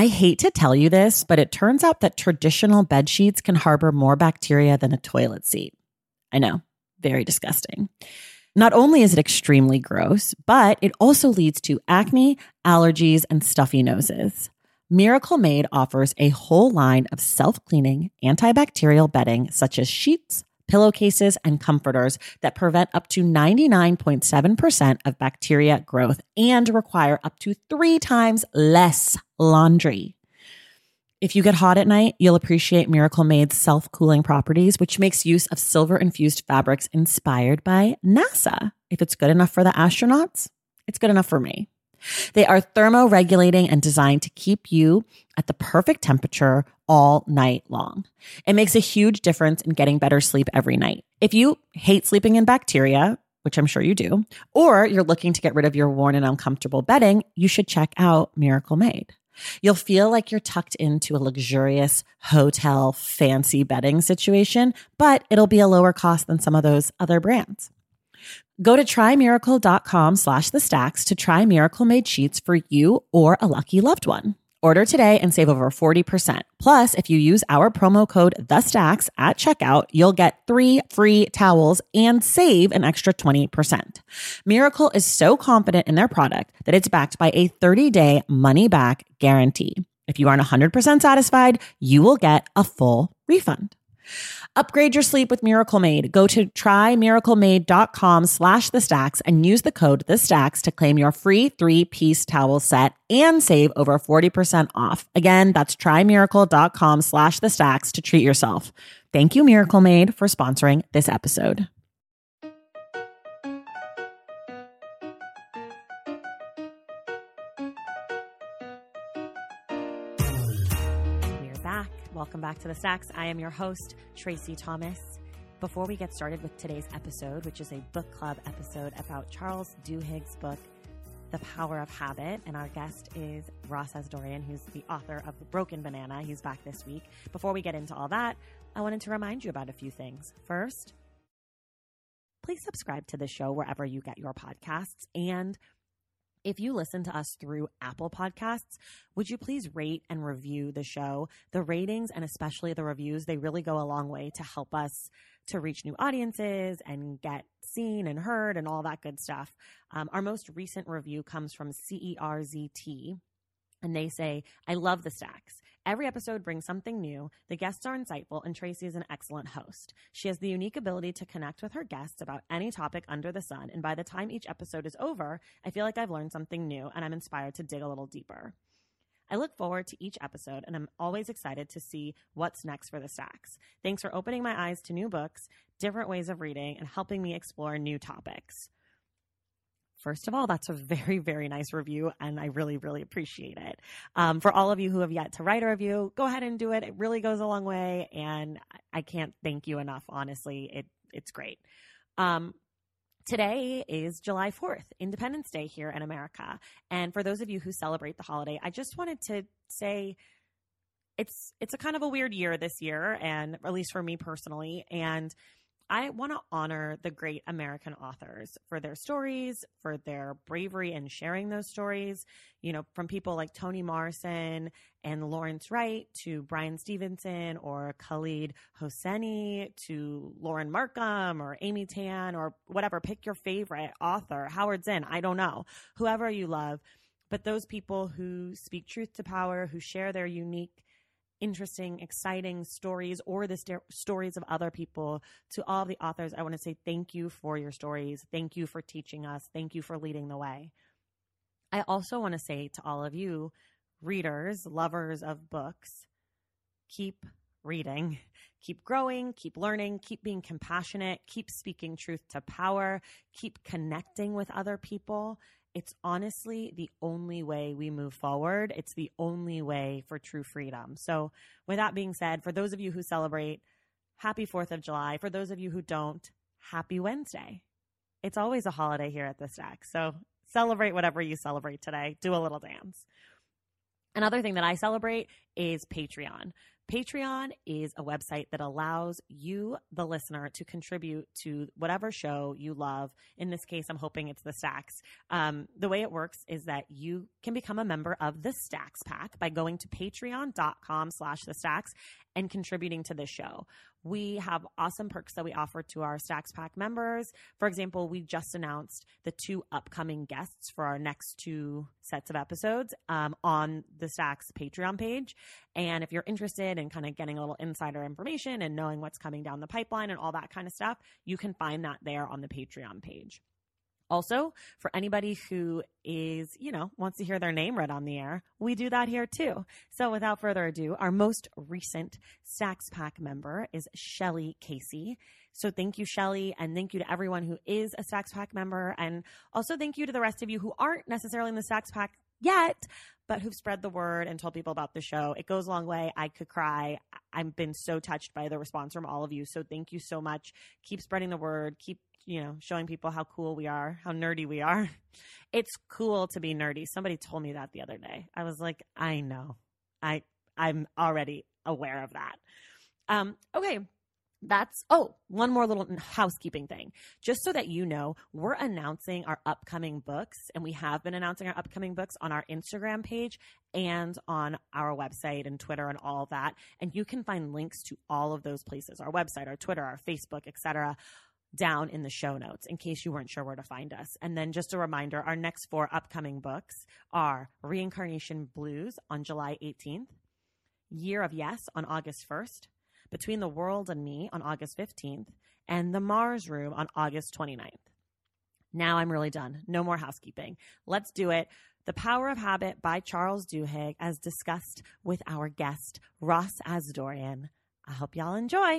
I hate to tell you this, but it turns out that traditional bed sheets can harbor more bacteria than a toilet seat. I know, very disgusting. Not only is it extremely gross, but it also leads to acne, allergies, and stuffy noses. Miracle Made offers a whole line of self-cleaning, antibacterial bedding such as sheets, pillowcases, and comforters that prevent up to 99.7% of bacteria growth and require up to 3 times less laundry. If you get hot at night, you'll appreciate Miracle Made's self-cooling properties, which makes use of silver-infused fabrics inspired by NASA. If it's good enough for the astronauts, it's good enough for me. They are thermoregulating and designed to keep you at the perfect temperature all night long. It makes a huge difference in getting better sleep every night. If you hate sleeping in bacteria, which I'm sure you do, or you're looking to get rid of your worn and uncomfortable bedding, you should check out Miracle Made. You'll feel like you're tucked into a luxurious hotel fancy bedding situation, but it'll be a lower cost than some of those other brands. Go to trymiracle.com/thestacks to try Miracle Made sheets for you or a lucky loved one. Order today and save over 40%. Plus, if you use our promo code THESTACKS at checkout, you'll get 3 free towels and save an extra 20%. Miracle is so confident in their product that it's backed by a 30-day money-back guarantee. If you aren't 100% satisfied, you will get a full refund. Upgrade your sleep with Miracle Made. Go to trymiraclemade.com/thestacks and use the code THESTACKS to claim your free 3-piece towel set and save over 40% off. Again, that's trymiracle.com/thestacks to treat yourself. Thank you, Miracle Made, for sponsoring this episode. Welcome back to The Stacks. I am your host, Tracy Thomas. Before we get started with today's episode, which is a book club episode about Charles Duhigg's book, The Power of Habit, and our guest is Ross Asdourian, who's the author of The Broken Banana. He's back this week. Before we get into all that, I wanted to remind you about a few things. First, please subscribe to the show wherever you get your podcasts, and if you listen to us through Apple Podcasts, would you please rate and review the show? The ratings and especially the reviews, they really go a long way to help us to reach new audiences and get seen and heard and all that good stuff. Our most recent review comes from CERZT, and they say, "I love The Stacks. Every episode brings something new. The guests are insightful, and Tracy is an excellent host. She has the unique ability to connect with her guests about any topic under the sun, and by the time each episode is over, I feel like I've learned something new, and I'm inspired to dig a little deeper. I look forward to each episode, and I'm always excited to see what's next for The Stacks. Thanks for opening my eyes to new books, different ways of reading, and helping me explore new topics." First of all, that's a very, very nice review, and I really, really appreciate it. For all of you who have yet to write a review, go ahead and do it. It really goes a long way, and I can't thank you enough, honestly. It's great. Today is July 4th, Independence Day here in America. And for those of you who celebrate the holiday, I just wanted to say it's a kind of a weird year this year, and at least for me personally, and I want to honor the great American authors for their stories, for their bravery in sharing those stories, you know, from people like Toni Morrison and Lawrence Wright to Bryan Stevenson or Khaled Hosseini to Lauren Markham or Amy Tan or whatever. Pick your favorite author, Howard Zinn, I don't know, whoever you love. But those people who speak truth to power, who share their unique, interesting, exciting stories or the stories of other people, to all the authors, I want to say thank you for your stories. Thank you for teaching us. Thank you for leading the way. I also want to say to all of you readers, lovers of books, keep reading, keep growing, keep learning, keep being compassionate, keep speaking truth to power, keep connecting with other people. It's honestly the only way we move forward. It's the only way for true freedom. So with that being said, for those of you who celebrate, happy 4th of July. For those of you who don't, happy Wednesday. It's always a holiday here at The Stack. So celebrate whatever you celebrate today. Do a little dance. Another thing that I celebrate is Patreon. Patreon is a website that allows you, the listener, to contribute to whatever show you love. In this case, I'm hoping it's the Stacks. The way it works is that you can become a member of the Stacks Pack by going to patreon.com/the Stacks and contributing to the show. We have awesome perks that we offer to our Stacks Pack members. For example, we just announced the 2 upcoming guests for our next 2 sets of episodes on the Stacks Patreon page. And if you're interested in kind of getting a little insider information and knowing what's coming down the pipeline and all that kind of stuff, you can find that there on the Patreon page. Also, for anybody who is, wants to hear their name read on the air, we do that here too. So without further ado, our most recent Stacks Pack member is Shelly Casey. So thank you, Shelly, and thank you to everyone who is a Stacks Pack member. And also thank you to the rest of you who aren't necessarily in the Stacks Pack yet, but who've spread the word and told people about the show. It goes a long way. I could cry. I've been so touched by the response from all of you. So thank you so much. Keep spreading the word. Keep showing people how cool we are, how nerdy we are. It's cool to be nerdy. Somebody told me that the other day. I was like, I know. I'm already aware of that. Okay. One more little housekeeping thing. Just so that you know, we're announcing our upcoming books, and we have been announcing our upcoming books on our Instagram page and on our website and Twitter and all of that. And you can find links to all of those places, our website, our Twitter, our Facebook, etc., down in the show notes in case you weren't sure where to find us. And then just a reminder, our next 4 upcoming books are Reincarnation Blues on July 18th, Year of Yes on August 1st, Between the World and Me on August 15th, and The Mars Room on August 29th. Now I'm really done. No more housekeeping. Let's do it. The Power of Habit by Charles Duhigg, as discussed with our guest, Ross Asdourian. I hope y'all enjoy.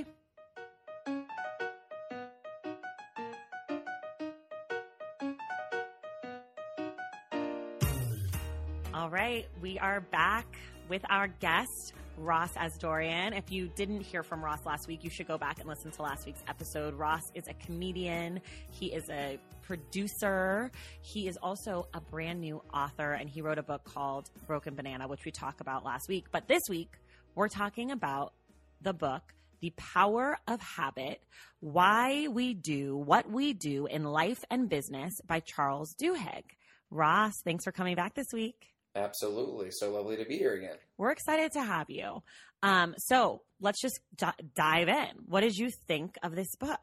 All right, we are back with our guest, Ross Asdourian. If you didn't hear from Ross last week, you should go back and listen to last week's episode. Ross is a comedian. He is a producer. He is also a brand new author, and he wrote a book called Broken Banana, which we talked about last week. But this week, we're talking about the book, The Power of Habit, Why We Do What We Do in Life and Business by Charles Duhigg. Ross, thanks for coming back this week. Absolutely. So lovely to be here again. We're excited to have you. So let's just dive in. What did you think of this book?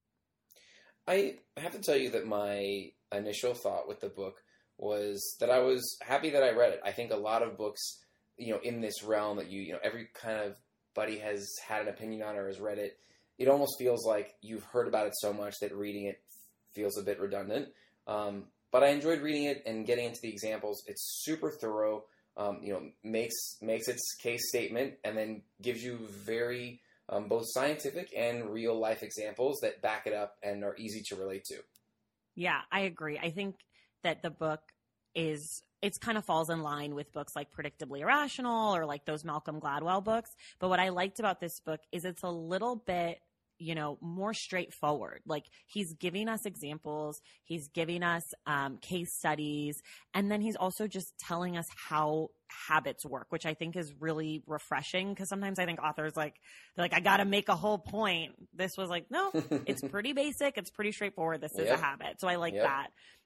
I have to tell you that my initial thought with the book was that I was happy that I read it. I think a lot of books, in this realm that every kind of buddy has had an opinion on or has read it, it almost feels like you've heard about it so much that reading it feels a bit redundant. But I enjoyed reading it and getting into the examples. It's super thorough, makes its case statement and then gives you very both scientific and real life examples that back it up and are easy to relate to. Yeah, I agree. I think that the book it's kind of falls in line with books like Predictably Irrational or like those Malcolm Gladwell books. But what I liked about this book is it's a little bit more straightforward. Like he's giving us examples, he's giving us case studies, and then he's also just telling us how habits work, which I think is really refreshing because sometimes I think authors they're like, I got to make a whole point. This was like, no, it's pretty basic. It's pretty straightforward. This is a habit. So I like that.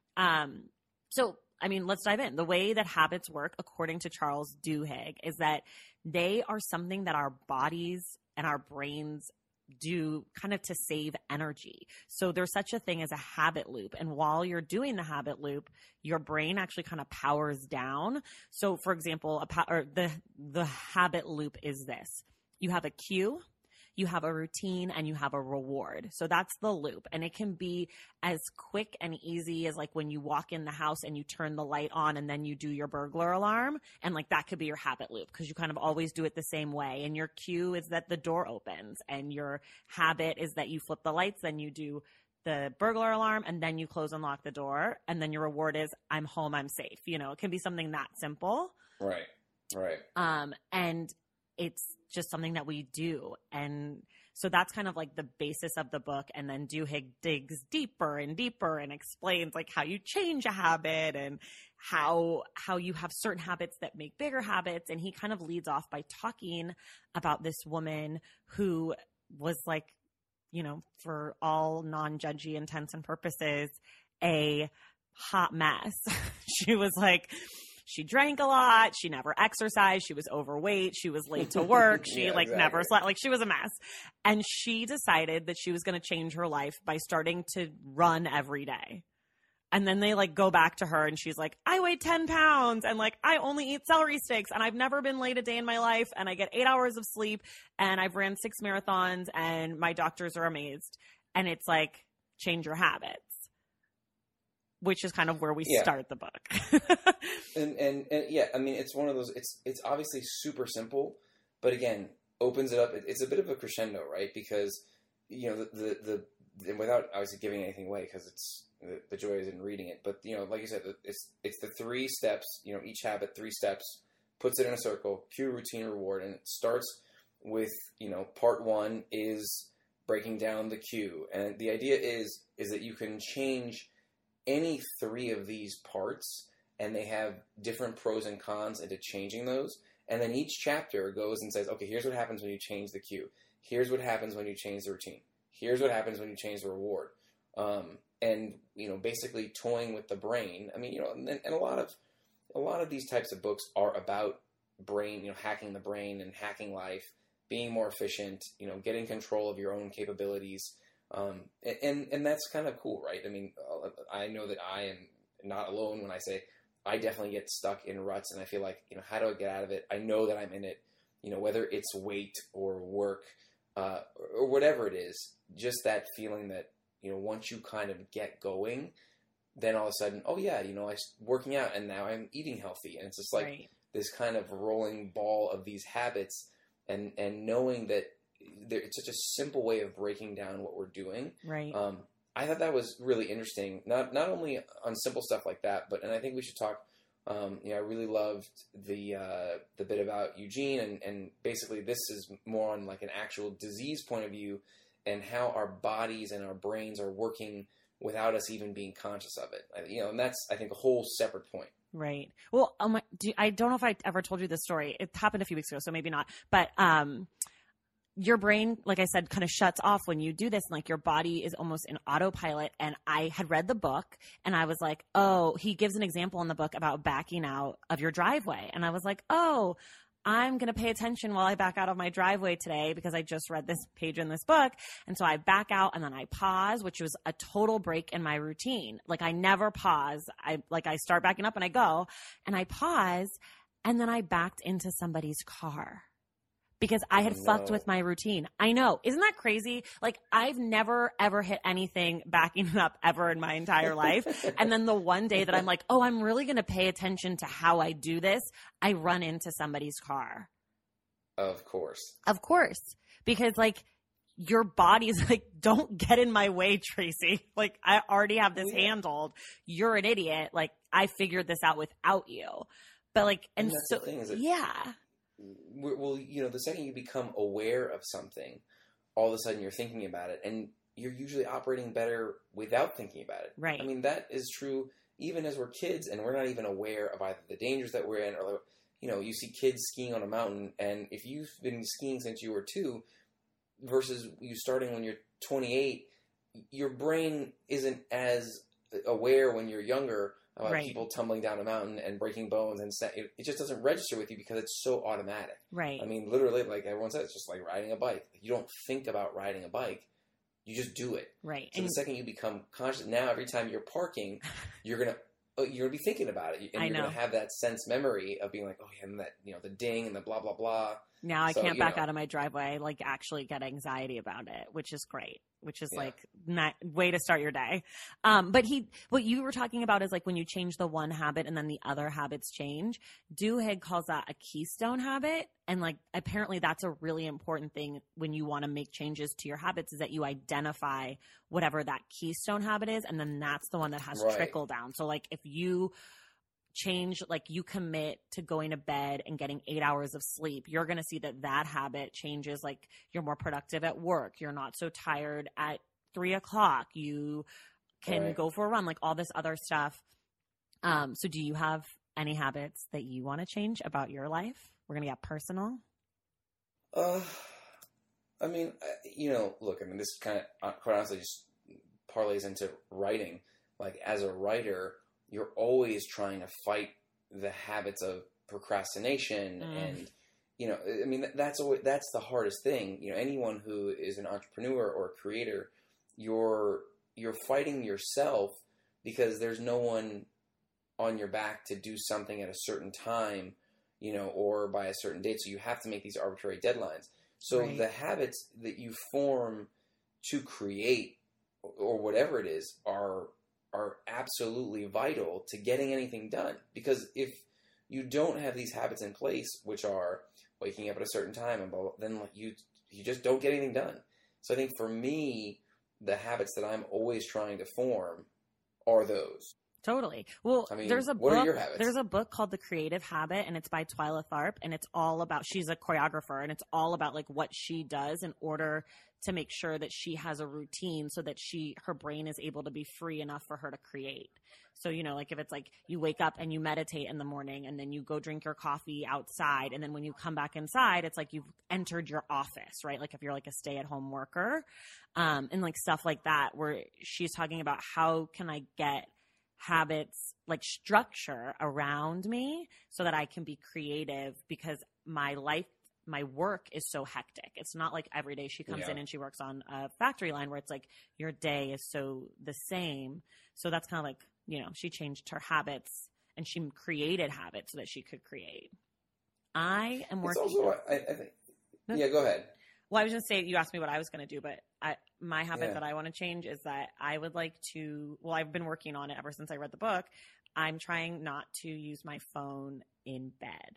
So, let's dive in. The way that habits work, according to Charles Duhigg, is that they are something that our bodies and our brains do kind of to save energy. So there's such a thing as a habit loop. And while you're doing the habit loop, your brain actually kind of powers down. So for example, the habit loop is this. You have a cue, you have a routine, and you have a reward. So that's the loop. And it can be as quick and easy as like when you walk in the house and you turn the light on and then you do your burglar alarm. And like that could be your habit loop because you kind of always do it the same way. And your cue is that the door opens, and your habit is that you flip the lights, then you do the burglar alarm, and then you close and lock the door. And then your reward is I'm home, I'm safe. It can be something that simple. Right. And it's just something that we do. And So that's kind of like the basis of the book. And then Duhigg digs deeper and deeper and explains like how you change a habit and how you have certain habits that make bigger habits. And he kind of leads off by talking about this woman who was like, you know, for all non-judgy intents and purposes, a hot mess. She was like, she drank a lot. She never exercised. She was overweight. She was late to work. She never slept. Like, she was a mess. And she decided that she was going to change her life by starting to run every day. And then they like go back to her and she's like, I weigh 10 pounds and like, I only eat celery sticks and I've never been late a day in my life and I get 8 hours of sleep and I've ran 6 marathons and my doctors are amazed. And it's like, change your habits, which is kind of where we start the book. and yeah, I mean, it's one of those, it's obviously super simple, but again, opens it up. It's a bit of a crescendo, right? Because, you know, the without obviously giving anything away, because it's, the joy is in reading it. But, you know, like you said, it's the 3 steps, you know, each habit, 3 steps, puts it in a circle, cue, routine, reward. And it starts with, you know, part 1 is breaking down the cue. And the idea is that you can change any 3 of these parts, and they have different pros and cons into changing those. And then each chapter goes and says, okay, here's what happens when you change the cue. Here's what happens when you change the routine. Here's what happens when you change the reward. And, you know, basically toying with the brain. I mean, you know, and a lot of these types of books are about brain, you know, hacking the brain and hacking life, being more efficient, you know, getting control of your own capabilities. And that's kind of cool, right? I mean, I know that I am not alone when I say I definitely get stuck in ruts and I feel like, you know, how do I get out of it? I know that I'm in it, you know, whether it's weight or work, or whatever it is, just that feeling that, you know, once you kind of get going, then all of a sudden, oh yeah, you know, I'm working out and now I'm eating healthy. And it's just like this kind of rolling ball of these habits and knowing that it's such a simple way of breaking down what we're doing. Right. I thought that was really interesting. Not only on simple stuff like that, but, and I think we should talk, you know, I really loved the bit about Eugene and basically this is more on like an actual disease point of view and how our bodies and our brains are working without us even being conscious of it. You know, and that's, I think, a whole separate point. Right. Well, I don't know if I ever told you this story. It happened a few weeks ago, so maybe not. But your brain, like I said, kind of shuts off when you do this. And like your body is almost in autopilot. And I had read the book and I was like, oh, he gives an example in the book about backing out of your driveway. And I was like, oh, I'm going to pay attention while I back out of my driveway today because I just read this page in this book. And so I back out and then I pause, which was a total break in my routine. Like I never pause. I start backing up and I go and I pause and then I backed into somebody's car because I had fucked with my routine. I know. Isn't that crazy? Like I've never ever hit anything backing up ever in my entire life. And then the one day that I'm like, oh, I'm really going to pay attention to how I do this, I run into somebody's car. Of course. Of course. Because like your body's like, don't get in my way, Tracy. Like I already have this handled. You're an idiot. Like I figured this out without you. But like, and so, the thing, is yeah. Well, you know, the second you become aware of something, all of a sudden you're thinking about it, and you're usually operating better without thinking about it. Right. I mean, that is true even as we're kids, and we're not even aware of either the dangers that we're in, or, you know, you see kids skiing on a mountain, and if you've been skiing since you were 2, versus you starting when you're 28, your brain isn't as aware when you're younger about people tumbling down a mountain and breaking bones, and it just doesn't register with you because it's so automatic. Right. I mean, literally, like everyone says, it's just like riding a bike. You don't think about riding a bike. You just do it. Right. So the second you become conscious, now every time you're parking, you're gonna be thinking about it, and you're gonna have that sense memory of being like, oh yeah, and that, you know, the ding and the blah blah blah. Now I can't back out of my driveway. I like actually get anxiety about it, which is great. Which is like not way to start your day. But what you were talking about is like when you change the one habit and then the other habits change. Duhigg calls that a keystone habit. And like apparently that's a really important thing when you want to make changes to your habits, is that you identify whatever that keystone habit is. And then that's the one that has trickle down. So like if you change, like you commit to going to bed and getting 8 hours of sleep, you're going to see that habit changes. Like you're more productive at work. You're not so tired at 3 o'clock. You can go for a run, like all this other stuff. So do you have any habits that you want to change about your life? We're going to get personal. I mean, look, I mean, this kind of, quite honestly, just parlays into writing. Like, as a writer, you're always trying to fight the habits of procrastination. And, I mean, that's the hardest thing. Anyone who is an entrepreneur or a creator, you're fighting yourself because there's no one on your back to do something at a certain time, or by a certain date. So you have to make these arbitrary deadlines. So the habits that you form to create or whatever it is are absolutely vital to getting anything done. Because if you don't have these habits in place, which are waking up at a certain time, and then you just don't get anything done. So I think for me, the habits that I'm always trying to form are those. Totally. Well, I mean, there's a what book. are your habits? There's a book called The Creative Habit, and it's by Twyla Tharp, and it's all about. She's a choreographer, and it's all about like what she does in order to make sure that she has a routine, so that her brain is able to be free enough for her to create. So like if it's like you wake up and you meditate in the morning, and then you go drink your coffee outside, and then when you come back inside, it's like you've entered your office, right? Like if you're like a stay-at-home worker, and like stuff like that, where she's talking about how can I get habits, like structure around me so that I can be creative, because my work is so hectic. It's not like every day she comes in and she works on a factory line where it's like your day is so the same. So that's kind of like, she changed her habits and she created habits so that she could create. I am working. It's also, I think, yeah, go ahead. Well, I was going to say, you asked me what I was going to do, but my habit that I want to change is that I would like to, well, I've been working on it ever since I read the book. I'm trying not to use my phone in bed.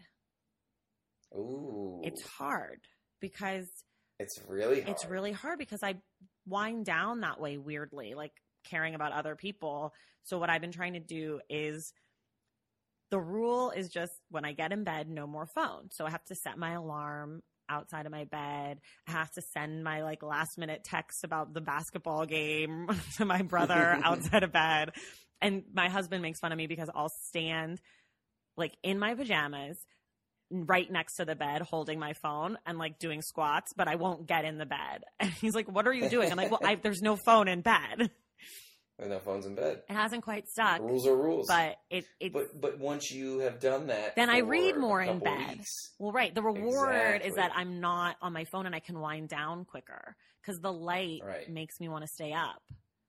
Ooh. It's hard because it's really hard. It's really hard because I wind down that way weirdly, like caring about other people. So what I've been trying to do is, the rule is just when I get in bed, no more phone. So I have to set my alarm outside of my bed. I have to send my like last minute texts about the basketball game to my brother outside of bed. And my husband makes fun of me because I'll stand like in my pajamas right next to the bed holding my phone and like doing squats, but I won't get in the bed. And he's like, "What are you doing?" I'm like, "Well, there's no phone in bed." There's no phones in bed. It hasn't quite stuck. Rules are rules. But But once you have done that, then I read more in bed. Weeks, well, right. The reward is that I'm not on my phone and I can wind down quicker because the light makes me want to stay up.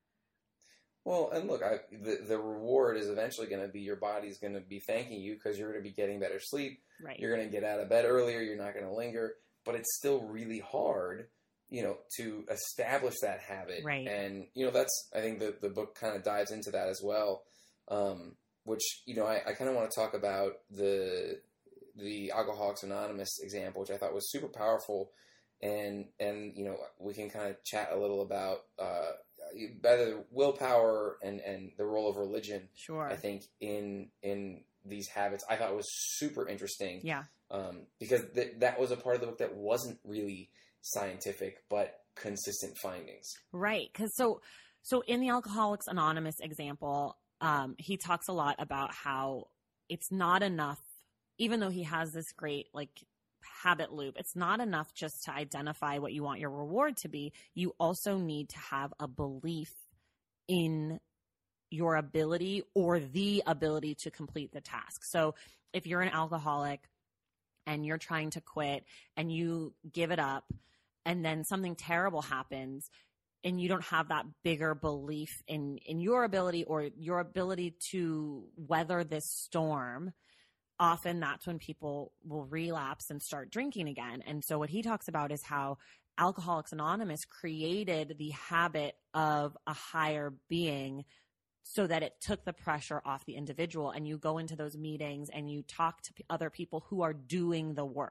Well, and look, the reward is eventually going to be your body's going to be thanking you because you're going to be getting better sleep. Right. You're going to get out of bed earlier. You're not going to linger. But it's still really hard, to establish that habit. Right. And, that's, I think the book kind of dives into that as well. Which, I kind of want to talk about the Alcoholics Anonymous example, which I thought was super powerful. And we can kind of chat a little about, better willpower and the role of religion. Sure. I think in these habits, I thought was super interesting. Yeah. Because that was a part of the book that wasn't really scientific, but consistent findings. Right. Because so in the Alcoholics Anonymous example, he talks a lot about how it's not enough, even though he has this great like habit loop, it's not enough just to identify what you want your reward to be. You also need to have a belief in your ability or the ability to complete the task. So if you're an alcoholic and you're trying to quit and you give it up and then something terrible happens and you don't have that bigger belief in your ability or your ability to weather this storm, often that's when people will relapse and start drinking again. And so what he talks about is how Alcoholics Anonymous created the habit of a higher being so that it took the pressure off the individual. And you go into those meetings and you talk to other people who are doing the work,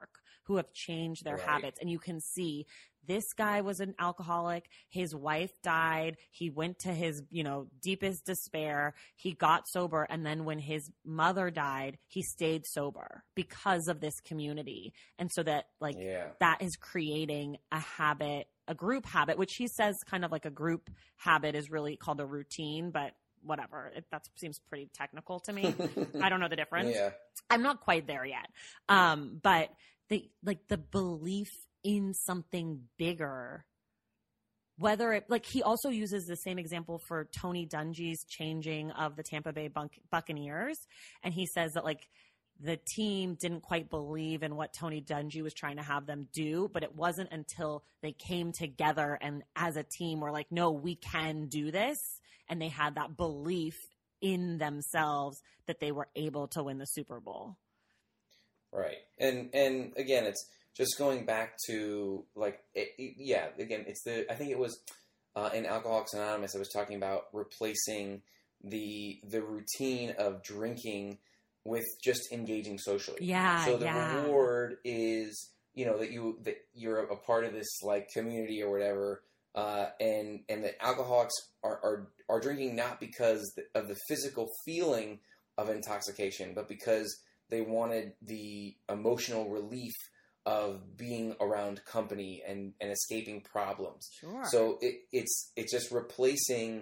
who have changed their Right. habits. And you can see this guy was an alcoholic. His wife died. He went to his, deepest despair. He got sober. And then when his mother died, he stayed sober because of this community. And so that that is creating a habit, a group habit, which he says kind of like a group habit is really called a routine, but whatever. That seems pretty technical to me. I don't know the difference. Yeah. I'm not quite there yet. But the belief in something bigger, whether it, he also uses the same example for Tony Dungy's changing of the Tampa Bay Buccaneers. And he says that the team didn't quite believe in what Tony Dungy was trying to have them do, but it wasn't until they came together and as a team were like, no, we can do this. And they had that belief in themselves that they were able to win the Super Bowl. Right. And again, it's just going back to again, I think it was in Alcoholics Anonymous, I was talking about replacing the routine of drinking with just engaging socially. Yeah. So the reward is, that you're a part of this community or whatever. And that alcoholics are drinking not because of the physical feeling of intoxication, but because they wanted the emotional relief of being around company and escaping problems. Sure. So it's just replacing,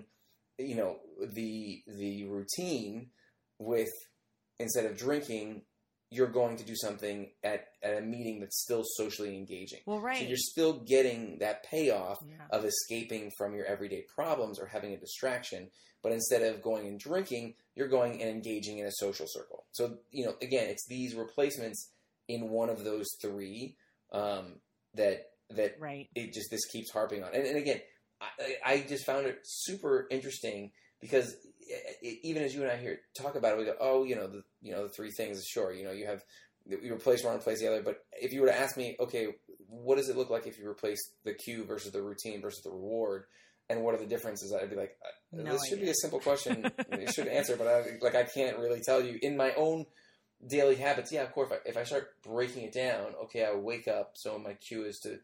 the routine with, instead of drinking, you're going to do something at a meeting that's still socially engaging. Well, right. So you're still getting that payoff of escaping from your everyday problems or having a distraction. But instead of going and drinking, you're going and engaging in a social circle. So, again, it's these replacements in one of those three that right. this keeps harping on. And again, I just found it super interesting because even as you and I here talk about it, we go, the three things. Sure, you replace one, replace the other. But if you were to ask me, okay, what does it look like if you replace the cue versus the routine versus the reward, and what are the differences? I'd be like, this should be a simple question. You should answer, but I can't really tell you in my own daily habits. Yeah, of course. If I start breaking it down, okay, I wake up, so my cue is to,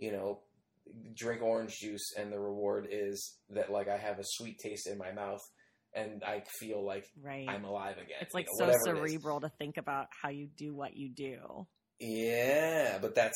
drink orange juice, and the reward is that I have a sweet taste in my mouth. And I feel like I'm alive again. It's so cerebral to think about how you do what you do. Yeah, but that's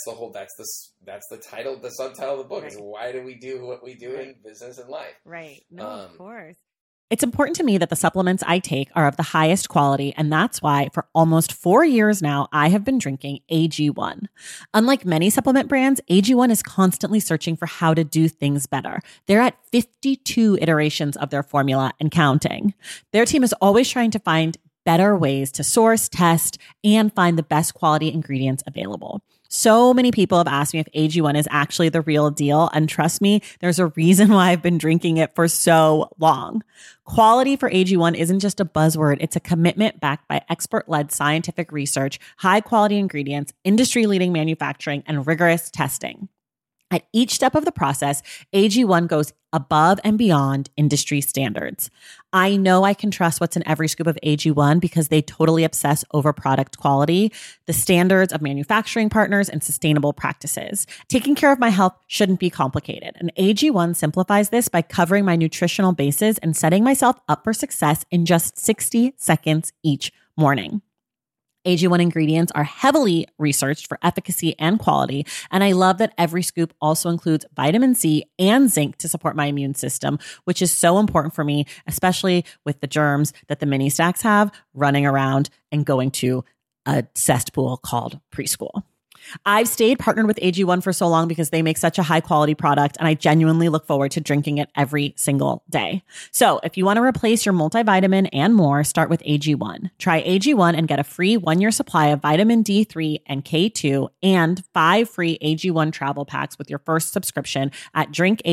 the title, the subtitle of the book is why do we do what we do in business and life? Right. No, of course. It's important to me that the supplements I take are of the highest quality, and that's why for almost 4 years now, I have been drinking AG1. Unlike many supplement brands, AG1 is constantly searching for how to do things better. They're at 52 iterations of their formula and counting. Their team is always trying to find better ways to source, test, and find the best quality ingredients available. So many people have asked me if AG1 is actually the real deal. And trust me, there's a reason why I've been drinking it for so long. Quality for AG1 isn't just a buzzword. It's a commitment backed by expert-led scientific research, high-quality ingredients, industry-leading manufacturing, and rigorous testing. At each step of the process, AG1 goes above and beyond industry standards. I know I can trust what's in every scoop of AG1 because they totally obsess over product quality, the standards of manufacturing partners, and sustainable practices. Taking care of my health shouldn't be complicated, and AG1 simplifies this by covering my nutritional bases and setting myself up for success in just 60 seconds each morning. AG1 ingredients are heavily researched for efficacy and quality, and I love that every scoop also includes vitamin C and zinc to support my immune system, which is so important for me, especially with the germs that the mini stacks have running around and going to a cesspool called preschool. I've stayed partnered with AG1 for so long because they make such a high quality product, and I genuinely look forward to drinking it every single day. So if you want to replace your multivitamin and more, start with AG1. Try AG1 and get a free 1-year supply of vitamin D3 and K2 and 5 free AG1 travel packs with your first subscription at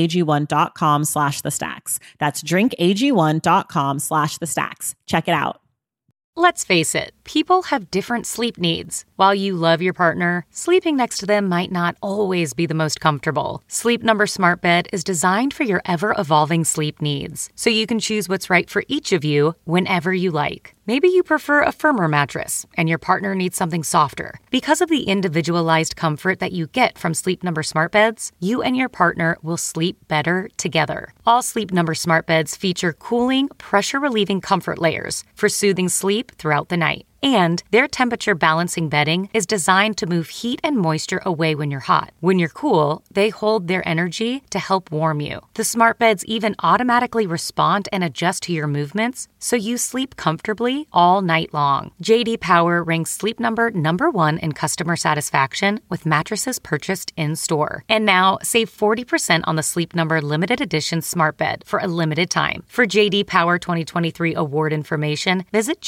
drinkag1.com/thestacks. That's drinkag1.com/thestacks. Check it out. Let's face it, People have different sleep needs. While you love your partner, sleeping next to them might not always be the most comfortable. Sleep Number Smart Bed is designed for your ever-evolving sleep needs, so you can choose what's right for each of you whenever you like. Maybe you prefer a firmer mattress and your partner needs something softer. Because of the individualized comfort that you get from Sleep Number Smart Beds, you and your partner will sleep better together. All Sleep Number Smart Beds feature cooling, pressure-relieving comfort layers for soothing sleep throughout the night. And their temperature balancing bedding is designed to move heat and moisture away when you're hot. When you're cool, they hold their energy to help warm you. The smart beds even automatically respond and adjust to your movements, so you sleep comfortably all night long. JD Power ranks Sleep Number #1 in customer satisfaction with mattresses purchased in-store. And now, save 40% on the Sleep Number limited edition smart bed for a limited time. For JD Power 2023 award information, visit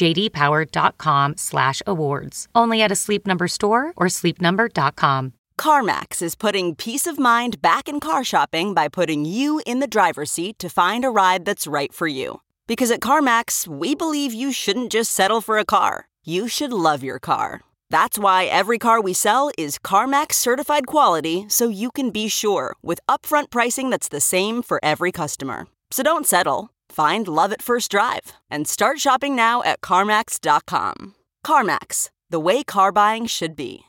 jdpower.com/awards. Only at a Sleep Number store or sleepnumber.com. CarMax is putting peace of mind back in car shopping by putting you in the driver's seat to find a ride that's right for you. Because at CarMax, we believe you shouldn't just settle for a car. You should love your car. That's why every car we sell is CarMax certified quality, so you can be sure with upfront pricing that's the same for every customer. So don't settle. Find love at first drive and start shopping now at CarMax.com. CarMax, the way car buying should be.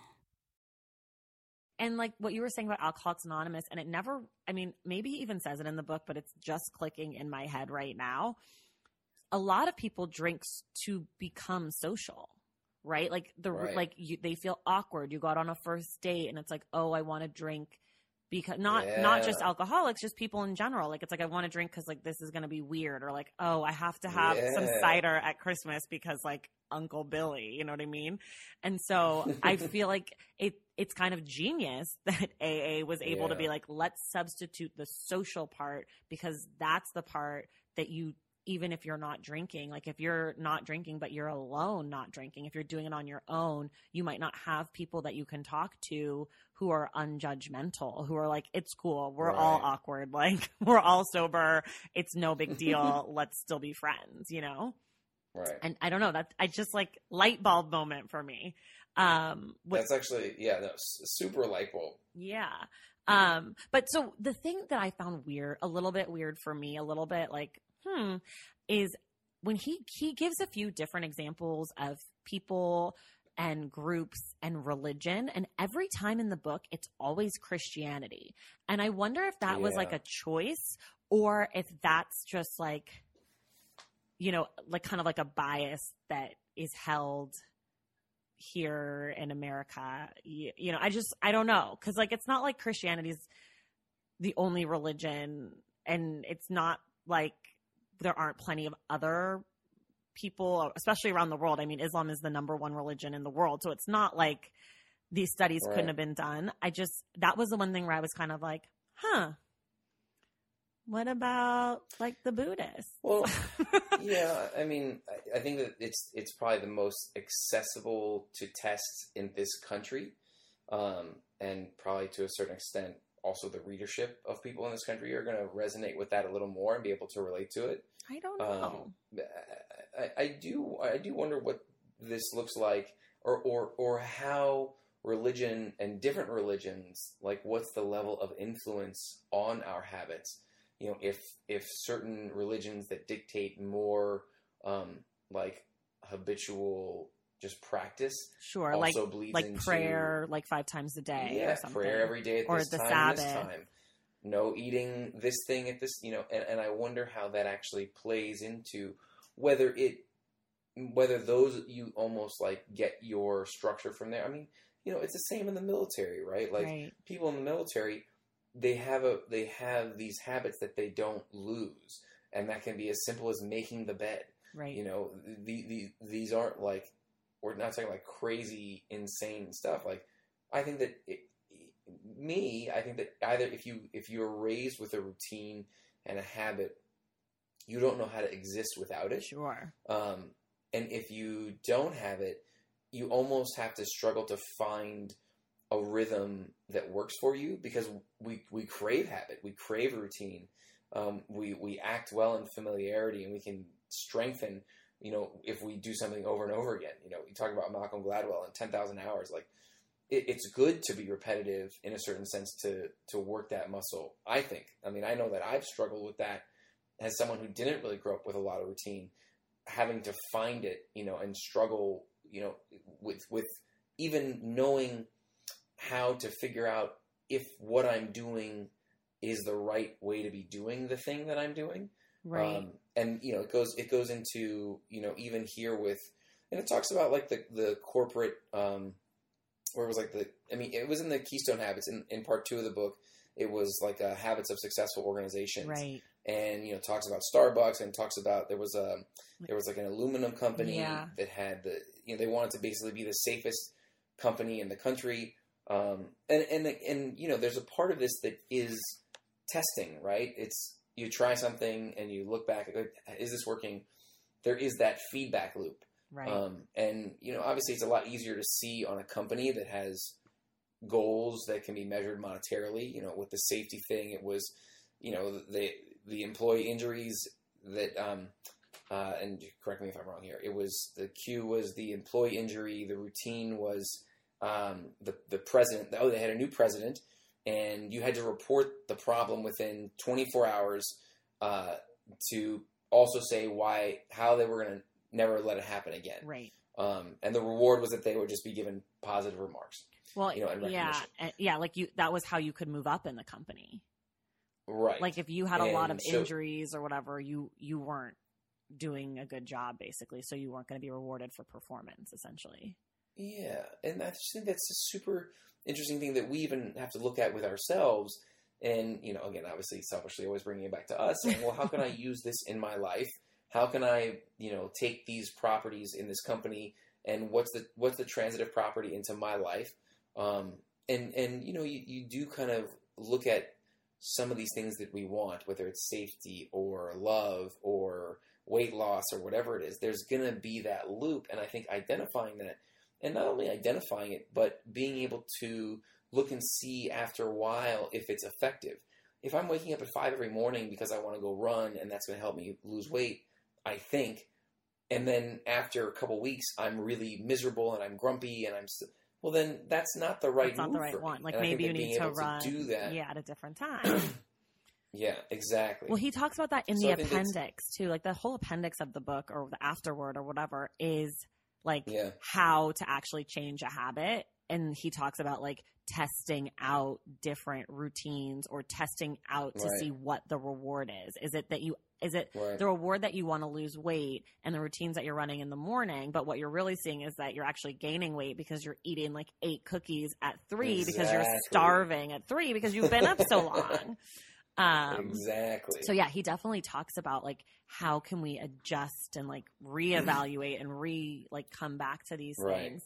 And like what you were saying about Alcoholics Anonymous, and it never, I mean, maybe he even says it in the book, but it's just clicking in my head right now. A lot of people drink to become social, right? Like they feel awkward. You go out on a first date and it's like, oh, I want to drink. Because not just alcoholics, just people in general. Like, it's like, I want to drink because like this is going to be weird, or like, oh, I have to have some cider at Christmas because like Uncle Billy, you know what I mean? And so I feel like it's kind of genius that AA was able to be like, let's substitute the social part, because that's the part that you, even if you're not drinking, like if you're not drinking, but you're alone not drinking, if you're doing it on your own, you might not have people that you can talk to who are unjudgmental, who are like, it's cool. We're all awkward. Like, we're all sober. It's no big deal. Let's still be friends, you know? Right. And I don't know, that I just like light bulb moment for me. That's actually, super light bulb. Yeah. But so the thing that I found weird, a little bit weird for me, a little bit like, is when he gives a few different examples of people and groups and religion, and every time in the book it's always Christianity. And I wonder if that was like a choice, or if that's just like, you know, like kind of like a bias that is held here in America. You know, I don't know, because like it's not like Christianity is the only religion, and it's not like there aren't plenty of other people, especially around the world. I mean, Islam is the #1 religion in the world. So it's not like these studies couldn't have been done. That was the one thing where I was kind of like, what about like the Buddhists? Well, yeah, I mean, I think that it's probably the most accessible to test in this country. And probably to a certain extent, also the readership of people in this country are going to resonate with that a little more and be able to relate to it. I don't know. I do wonder what this looks like, or how religion and different religions, like what's the level of influence on our habits? You know, if certain religions that dictate more like habitual just practice, sure, also bleeds like into prayer, like 5 times a day, or something. Prayer every day at or this the time, Sabbath. this time. No eating this thing at this, you know, and I wonder how that actually plays into whether those, you almost like get your structure from there. I mean, you know, it's the same in the military, right? Like people in the military, they have these habits that they don't lose, and that can be as simple as making the bed. Right. You know, these aren't like, we're not talking like crazy, insane stuff. Like, I think that either if you're raised with a routine and a habit, you don't know how to exist without it. Sure. And if you don't have it, you almost have to struggle to find a rhythm that works for you, because we crave habit, we crave routine. We act well in familiarity, and we can strengthen, if we do something over and over again. You talk about Malcolm Gladwell and 10,000 hours. Like, it's good to be repetitive in a certain sense to work that muscle, I think. I mean, I know that I've struggled with that as someone who didn't really grow up with a lot of routine, having to find it, and struggle, with even knowing how to figure out if what I'm doing is the right way to be doing the thing that I'm doing. Right. And, it goes into, even here and it talks about like the corporate, where it was like it was in the Keystone Habits in part 2 of the book. It was like habits of successful organizations. Right. And, talks about Starbucks and talks about, there was like an aluminum company that had they wanted to basically be the safest company in the country. And there's a part of this that is testing, right? It's, you try something and you look back, is this working? There is that feedback loop. Right. And, obviously it's a lot easier to see on a company that has goals that can be measured monetarily. With the safety thing, it was, the employee injuries that, and correct me if I'm wrong here, it was, the Q was the employee injury, the routine was the president. They had a new president, and you had to report the problem within 24 hours to also say how they were going to never let it happen again. Right. And the reward was that they would just be given positive remarks. Well, and recognition. yeah, like that was how you could move up in the company. Right. Like if you had a lot of injuries or whatever, you weren't doing a good job, basically, so you weren't going to be rewarded for performance, essentially. Yeah, and I just think that's a super interesting thing that we even have to look at with ourselves. And, again, obviously, selfishly always bringing it back to us, saying, well, how can I use this in my life? How can I, take these properties in this company, and what's the transitive property into my life? You do kind of look at some of these things that we want, whether it's safety or love or weight loss or whatever it is. There's going to be that loop, and I think identifying that, and not only identifying it, but being able to look and see after a while if it's effective. If I'm waking up at 5 every morning because I want to go run and that's going to help me lose weight, I think, and then after a couple weeks I'm really miserable and I'm grumpy and well, then that's not the right move. Not the right one. Me. Like, and maybe you need to run do that. at a different time. Yeah, exactly. Well, he talks about that in the appendix too. Like the whole appendix of the book, or the afterword or whatever, is like how to actually change a habit. And he talks about like testing out different routines or testing out to see what the reward is. Is it the reward that you want to lose weight and the routines that you're running in the morning, but what you're really seeing is that you're actually gaining weight because you're eating like 8 cookies at 3 because you're starving at 3 because you've been up so long. Exactly. So yeah, he definitely talks about like how can we adjust and like reevaluate and come back to these things.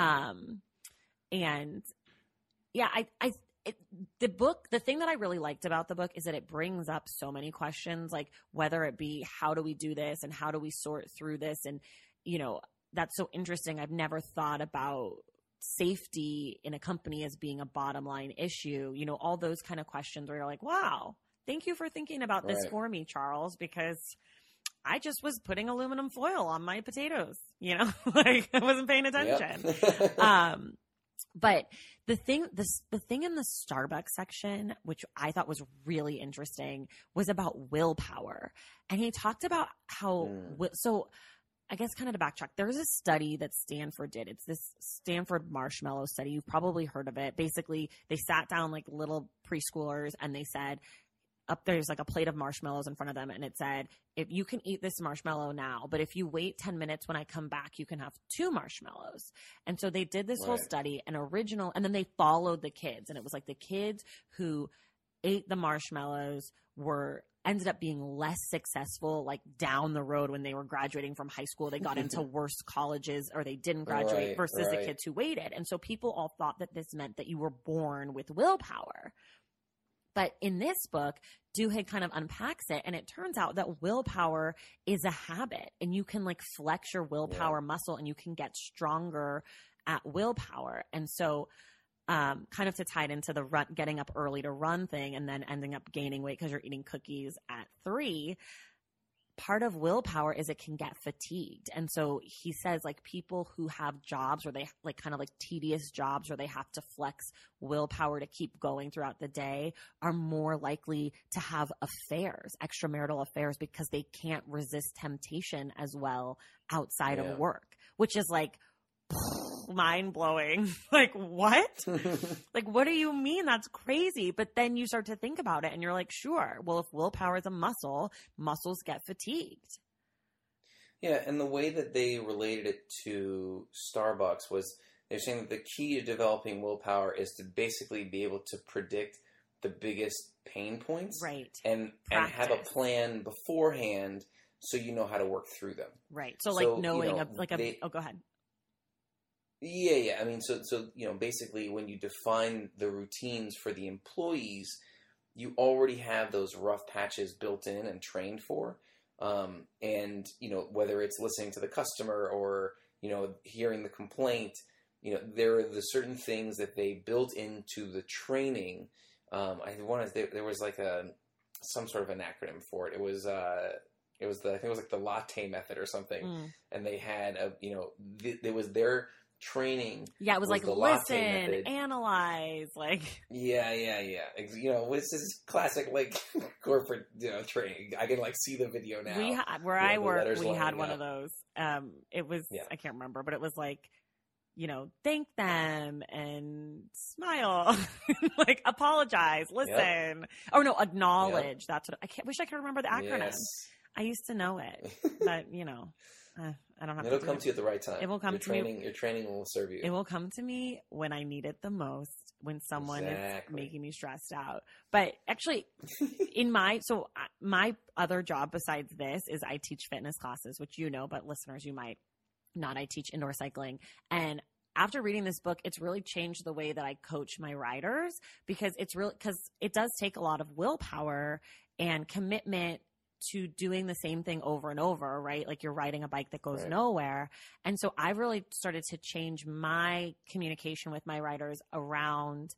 And yeah, the thing that I really liked about the book is that it brings up so many questions, like whether it be how do we do this and how do we sort through this, and that's so interesting. I've never thought about safety in a company as being a bottom line issue, all those kind of questions where you're like, wow, thank you for thinking about this for me, Charles, because I just was putting aluminum foil on my potatoes, like I wasn't paying attention. Yep. But the thing in the Starbucks section, which I thought was really interesting, was about willpower. And he talked about how, so I guess kind of to backtrack, there's a study that Stanford did. It's this Stanford marshmallow study. You've probably heard of it. Basically, they sat down like little preschoolers and they said, up there's like a plate of marshmallows in front of them, and it said, if you can eat this marshmallow now, but if you wait 10 minutes when I come back, you can have 2 marshmallows. And so they did this whole study, and then they followed the kids, and it was like the kids who ate the marshmallows ended up being less successful, like down the road when they were graduating from high school. They got into worse colleges, or they didn't graduate versus the kids who waited. And so people all thought that this meant that you were born with willpower. But in this book, Duhigg kind of unpacks it, and it turns out that willpower is a habit, and you can like flex your willpower muscle, and you can get stronger at willpower. And so kind of to tie it into the getting up early to run thing and then ending up gaining weight because you're eating cookies at 3, part of willpower is it can get fatigued. And so he says, like, people who have jobs where they like kind of like tedious jobs where they have to flex willpower to keep going throughout the day are more likely to have affairs, extramarital affairs, because they can't resist temptation as well outside of work, which is like mind blowing. Like, what? Like, what do you mean? That's crazy. But then you start to think about it and you're like, sure, well, if willpower is a muscle, muscles get fatigued. Yeah. And the way that they related it to Starbucks was they're saying that the key to developing willpower is to basically be able to predict the biggest pain points. Right. And have a plan beforehand so you know how to work through them. Right. So like knowing go ahead. Yeah. I mean, so basically when you define the routines for the employees, you already have those rough patches built in and trained for. And, whether it's listening to the customer or, hearing the complaint, there are the certain things that they built into the training. There was like some sort of an acronym for it. I think it was like the latte method or something. And they had there was their training. Yeah, it was like listen, analyze, like. Yeah. This is classic like corporate training. I can like see the video now. Where I work, we had one of those. It was I can't remember, but it was like, thank them and smile, like apologize, listen. Yep. Oh no, acknowledge. Yep. That's what wish I could remember the acronym. Yes. I used to know it, but I don't have It'll come to you at the right time. It will come to me. Your training will serve you. It will come to me when I need it the most, when someone is making me stressed out. But actually, my other job besides this is I teach fitness classes, which but listeners, you might not. I teach indoor cycling. And after reading this book, it's really changed the way that I coach my riders, because it does take a lot of willpower and commitment to doing the same thing over and over, right? Like you're riding a bike that goes nowhere. And so I've really started to change my communication with my riders around,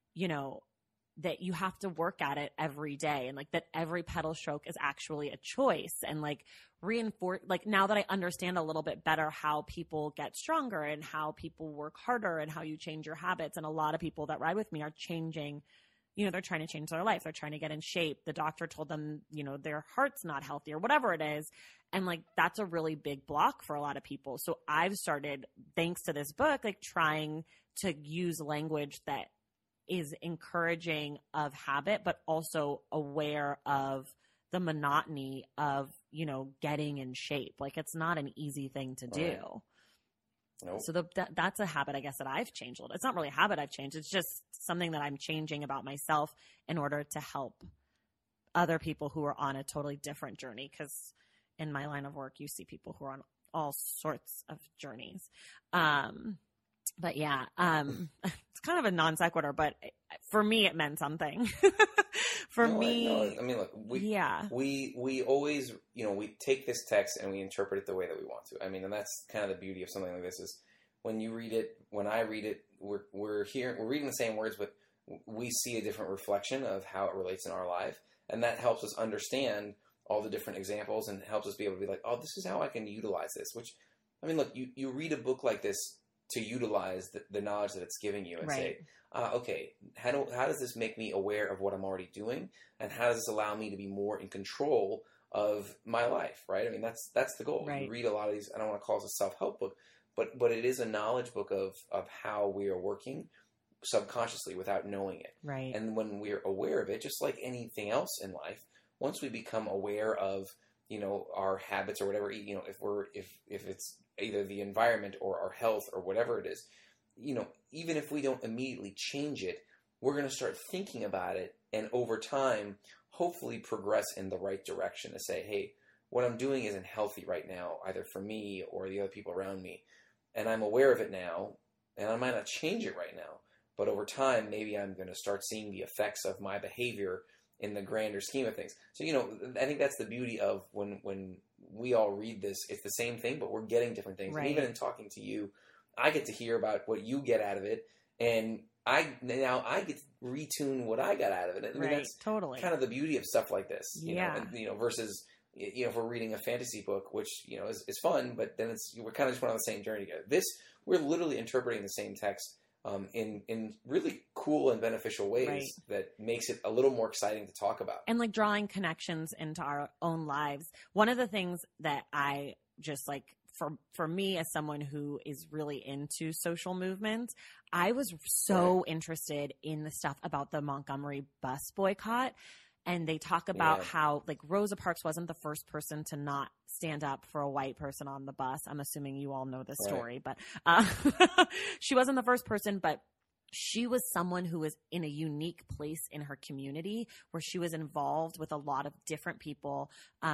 that you have to work at it every day, and like that every pedal stroke is actually a choice, and like reinforce, like now that I understand a little bit better how people get stronger and how people work harder and how you change your habits. And a lot of people that ride with me are changing, they're trying to change their life. They're trying to get in shape. The doctor told them, their heart's not healthy or whatever it is. And like, that's a really big block for a lot of people. So I've started, thanks to this book, like trying to use language that is encouraging of habit, but also aware of the monotony of, getting in shape. Like it's not an easy thing to do. Nope. So that's a habit, I guess, that I've changed a little. It's not really a habit I've changed. It's just something that I'm changing about myself in order to help other people who are on a totally different journey. Because in my line of work, you see people who are on all sorts of journeys. But yeah, it's kind of a non sequitur, but for me, it meant something. I mean, look, we always, we take this text and we interpret it the way that we want to. I mean, and that's kind of the beauty of something like this is when you read it, when I read it, we're reading the same words, but we see a different reflection of how it relates in our life. And that helps us understand all the different examples and helps us be able to be like, oh, this is how I can utilize this. Which, I mean, look, you read a book like this to utilize the knowledge that it's giving you and say, okay, how does this make me aware of what I'm already doing? And how does this allow me to be more in control of my life, right? I mean, that's the goal. Right. You read a lot of these, I don't want to call this a self-help book, but it is a knowledge book of how we are working subconsciously without knowing it. Right. And when we're aware of it, just like anything else in life, once we become aware of, our habits or whatever, if it's either the environment or our health or whatever it is, even if we don't immediately change it, we're going to start thinking about it and over time, hopefully progress in the right direction to say, hey, what I'm doing isn't healthy right now, either for me or the other people around me. And I'm aware of it now, and I might not change it right now, but over time, maybe I'm going to start seeing the effects of my behavior in the grander scheme of things. So, I think that's the beauty of when we all read this, it's the same thing, but we're getting different things. Right. And even in talking to you, I get to hear about what you get out of it, and I get to retune what I got out of it. I mean, that's totally kind of the beauty of stuff like this, you know, and, versus you know, if we're reading a fantasy book, which, you know, is fun, but then we're kind of just on the same journey together. This, we're literally interpreting the same text in really cool and beneficial ways, right, that makes it a little more exciting to talk about. And like drawing connections into our own lives. One of the things that I just like, for me as someone who is really into social movements, I was so interested in the stuff about the Montgomery bus boycott. And they talk about how like Rosa Parks wasn't the first person to not stand up for a white person on the bus. I'm assuming you all know the story, but she wasn't the first person, but she was someone who was in a unique place in her community where she was involved with a lot of different people.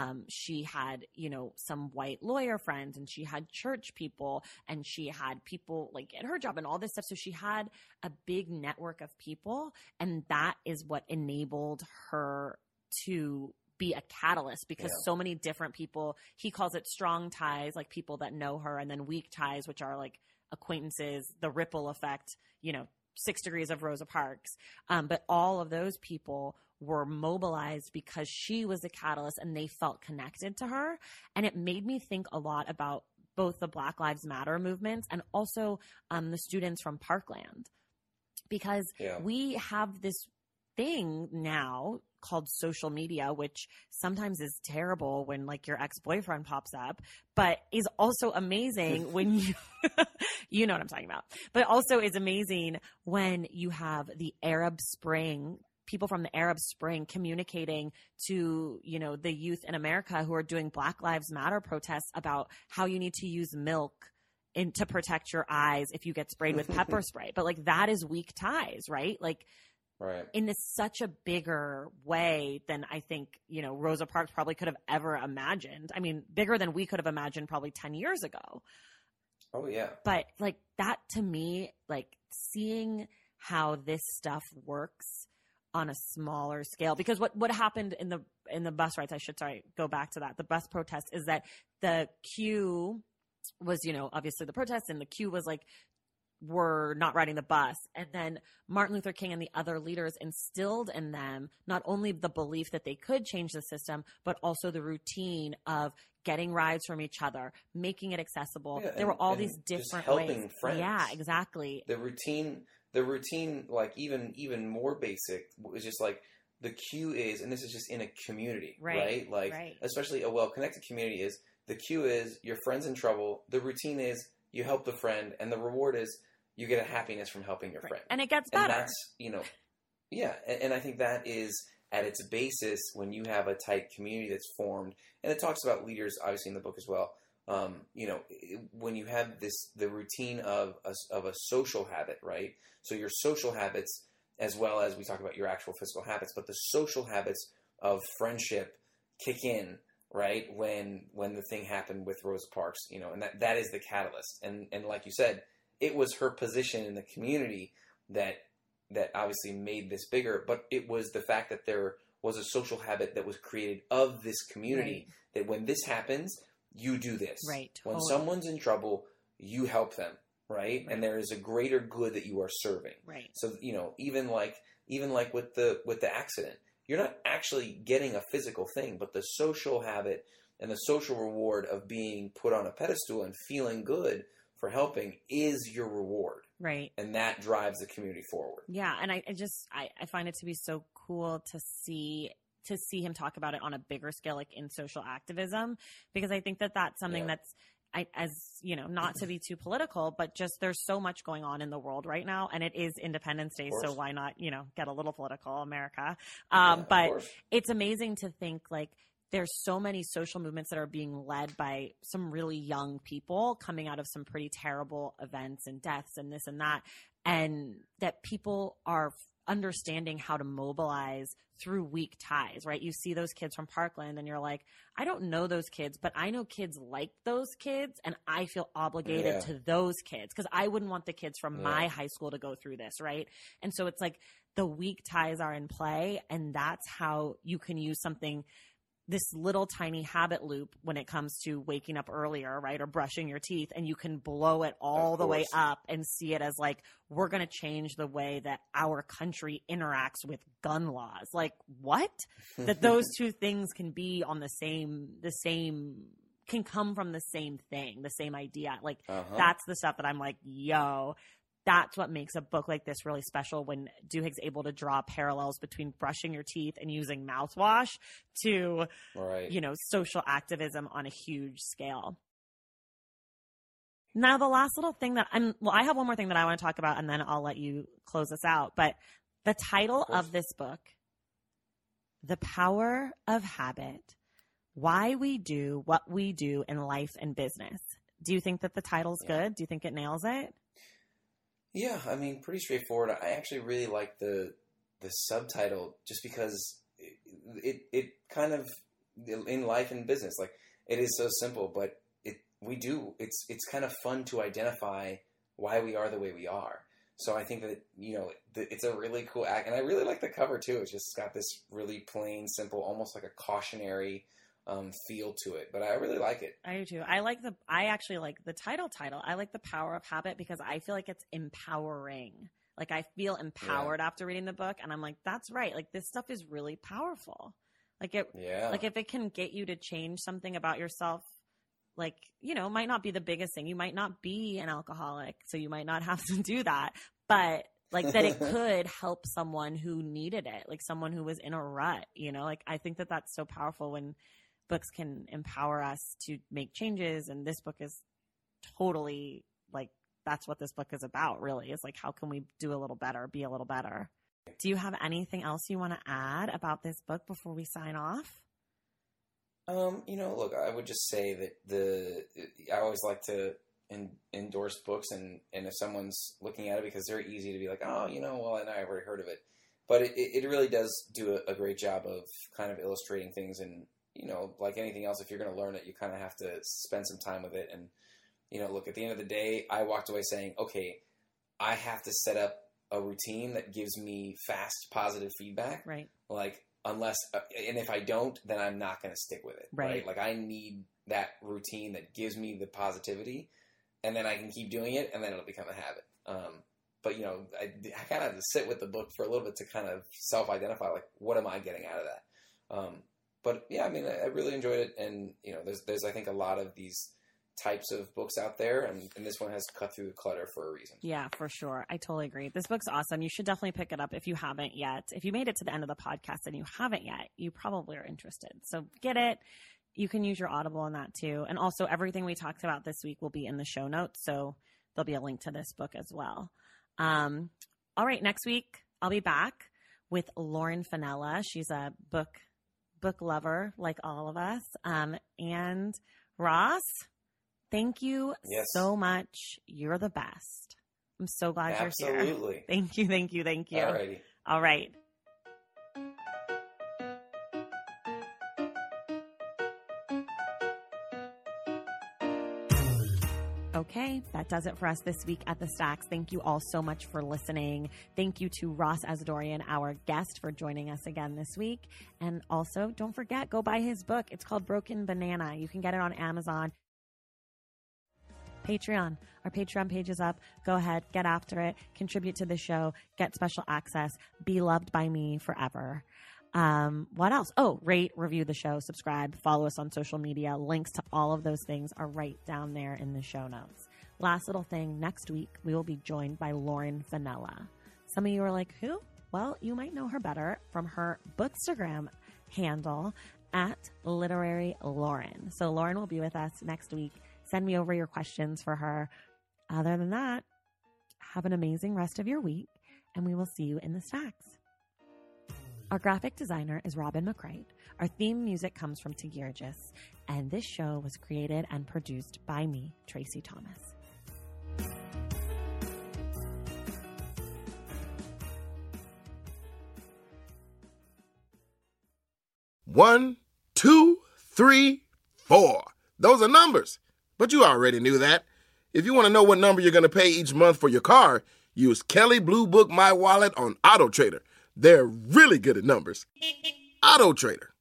She had, you know, some white lawyer friends, and she had church people, and she had people like at her job and all this stuff. So she had a big network of people, and that is what enabled her to be a catalyst, because so many different people, he calls it strong ties, like people that know her, and then weak ties, which are like acquaintances, the ripple effect, you know, 6 Degrees of Rosa Parks. But all of those people were mobilized because she was a catalyst and they felt connected to her. And it made me think a lot about both the Black Lives Matter movements and also the students from Parkland, because we have this thing now called social media, which sometimes is terrible when like your ex-boyfriend pops up, but is also amazing when you, you know what I'm talking about, but also is amazing when you have the Arab Spring, people from the Arab Spring communicating to, you know, the youth in America who are doing Black Lives Matter protests about how you need to use milk to protect your eyes if you get sprayed with pepper spray. But like that is weak ties, right? Like, in this such a bigger way than I think, you know, Rosa Parks probably could have ever imagined. I mean, bigger than we could have imagined probably 10 years ago. Oh, yeah. But like that to me, like seeing how this stuff works on a smaller scale, because what happened in the bus riots, I should go back to that. The bus protest is that the queue was, you know, obviously the protest, and the queue was like, were not riding the bus. And then Martin Luther King and the other leaders instilled in them not only the belief that they could change the system, but also the routine of getting rides from each other, making it accessible. There were all these different helping ways. Friends. Yeah, exactly. The routine, like even more basic, was just like the cue is, and this is just in a community, right? Like, especially a well-connected community is, the cue is your friend's in trouble. The routine is you help the friend, and the reward is you get a happiness from helping your friend. And it gets better. And that's, you know, and I think that is at its basis when you have a tight community that's formed, and it talks about leaders, obviously, in the book as well. You know, when you have the routine of a social habit, right? So your social habits, as well as we talk about your actual physical habits, but the social habits of friendship kick in, right? When the thing happened with Rosa Parks, you know, and that is the catalyst. And like you said, it was her position in the community that obviously made this bigger, but it was the fact that there was a social habit that was created of this community, that when this happens, you do this. Right. Totally. When someone's in trouble, you help them, right? And there is a greater good that you are serving. Right. So, you know, even like with the accident, you're not actually getting a physical thing, but the social habit and the social reward of being put on a pedestal and feeling good for helping is your reward. Right. And that drives the community forward. Yeah. And I find it to be so cool to see him talk about it on a bigger scale, like in social activism, because I think that that's something that's, as you know, not to be too political, but just there's so much going on in the world right now, and it is Independence Day, so why not, you know, get a little political, America. But it's amazing to think like there's so many social movements that are being led by some really young people coming out of some pretty terrible events and deaths and this and that, and that people are understanding how to mobilize through weak ties, right? You see those kids from Parkland and you're like, I don't know those kids, but I know kids like those kids, and I feel obligated to those kids because I wouldn't want the kids from my high school to go through this, right? And so it's like the weak ties are in play, and that's how you can use something this little tiny habit loop when it comes to waking up earlier, right? Or brushing your teeth, and you can blow it all the way up and see it as like, we're going to change the way that our country interacts with gun laws. Like, what? That those two things can be on the same, can come from the same thing, the same idea. Like, that's the stuff that I'm like, yo, that's what makes a book like this really special, when Duhigg's able to draw parallels between brushing your teeth and using mouthwash to, you know, social activism on a huge scale. Now, the last little thing that I have one more thing that I want to talk about, and then I'll let you close us out. But the title of this book, The Power of Habit, Why We Do What We Do in Life and Business. Do you think that the title's good? Do you think it nails it? Yeah, I mean, pretty straightforward. I actually really like the subtitle, just because it kind of, in life and business, like, it is so simple, but it's kind of fun to identify why we are the way we are. So I think that, you know, it's a really cool act, and I really like the cover too. It's just got this really plain, simple, almost like a cautionary feel to it, but I really like it. I do too. I actually like the title. I like The Power of Habit, because I feel like it's empowering. Like, I feel empowered after reading the book, and I'm like, that's right. Like, this stuff is really powerful. Like, like, if it can get you to change something about yourself, like, you know, it might not be the biggest thing. You might not be an alcoholic, so you might not have to do that, but like, that it could help someone who needed it, like someone who was in a rut, you know. Like, I think that that's so powerful when books can empower us to make changes. And this book is totally like, that's what this book is about, really. It's like, how can we do a little better, be a little better? Do you have anything else you want to add about this book before we sign off? You know, look, I would just say that I always like to endorse books, and if someone's looking at it, because they're easy to be like, oh, you know, well, and I've already heard of it. But it really does do a great job of kind of illustrating things. And, you know, like anything else, if you're going to learn it, you kind of have to spend some time with it. And, you know, look, at the end of the day, I walked away saying, okay, I have to set up a routine that gives me fast, positive feedback. Right. Like, unless, and if I don't, then I'm not going to stick with it. Right. Like, I need that routine that gives me the positivity, and then I can keep doing it, and then it'll become a habit. But, you know, I kind of have to sit with the book for a little bit to kind of self-identify, like, what am I getting out of that? But yeah, I mean, I really enjoyed it. And, you know, there's I think a lot of these types of books out there, and this one has cut through the clutter for a reason. Yeah, for sure. I totally agree. This book's awesome. You should definitely pick it up if you haven't yet. If you made it to the end of the podcast and you haven't yet, you probably are interested. So get it. You can use your Audible on that too. And also, everything we talked about this week will be in the show notes. So there'll be a link to this book as well. All right. Next week, I'll be back with Lauren Fenella. She's a book lover like all of us. And Ross, thank you so much. You're the best. I'm so glad you're here. Absolutely. Thank you. Alrighty. All right. Okay, that does it for us this week at The Stacks. Thank you all so much for listening. Thank you to Ross Asdourian, our guest, for joining us again this week. And also, don't forget, go buy his book. It's called Broken Banana. You can get it on Amazon. Patreon. Our Patreon page is up. Go ahead, get after it, contribute to the show, get special access, be loved by me forever. What else? Oh, rate, review the show, subscribe, follow us on social media. Links to all of those things are right down there in the show notes. Last little thing, next week we will be joined by Lauren Fenella. Some of you are like, who? Well, you might know her better from her Bookstagram handle at Literary Lauren. So Lauren will be with us next week. Send me over your questions for her. Other than that, have an amazing rest of your week, and we will see you in the stacks. Our graphic designer is Robin McCright. Our theme music comes from Tigirgis, and this show was created and produced by me, Tracy Thomas. One, two, three, four. Those are numbers, but you already knew that. If you want to know what number you're going to pay each month for your car, use Kelley Blue Book My Wallet on AutoTrader. They're really good at numbers. AutoTrader.